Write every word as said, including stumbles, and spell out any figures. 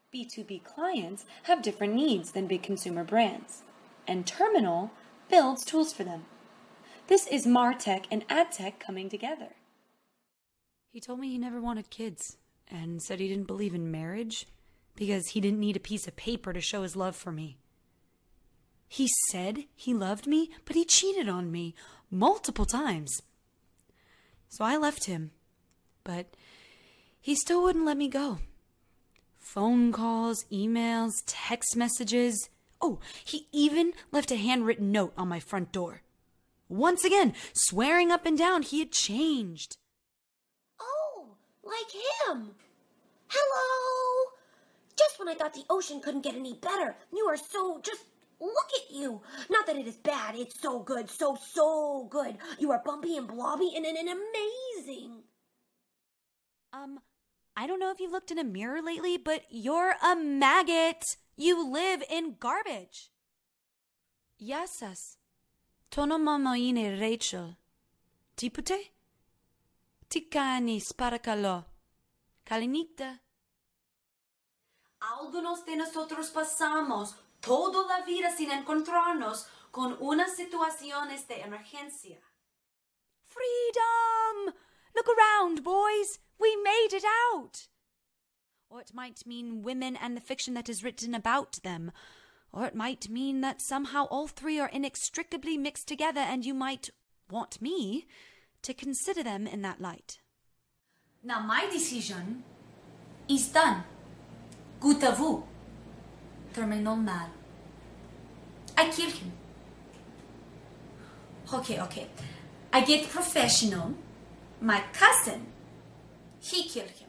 B two B clients have different needs than big consumer brands, and Terminal builds tools for them. This is MarTech and AdTech coming together. He told me he never wanted kids and said he didn't believe in marriage because he didn't need a piece of paper to show his love for me. He said he loved me, but he cheated on me multiple times. So I left him, but he still wouldn't let me go. Phone calls, emails, text messages. Oh, he even left a handwritten note on my front door. Once again, swearing up and down he had changed. Oh, like him. Hello. Just when I thought the ocean couldn't get any better. You are so just... Look at you. Not that it is bad. It's so good. So, so good. You are bumpy and blobby and, and, and amazing. Um, I don't know if you've looked in a mirror lately, but you're a maggot. You live in garbage. Yasas. Tono mamoine Rachel. Tipute? Tikani sparakalo. Kalinikta. Algunos de nosotros pasamos toda la vida sin encontrarnos con unas situaciones de emergencia. Freedom! Look around, boys. We made it out. Or it might mean women and the fiction that is written about them. Or it might mean that somehow all three are inextricably mixed together and you might want me to consider them in that light. Now my decision is done. Good à vous. Terminal mal. I kill him. Okay, okay. I get professional. My cousin, he killed him.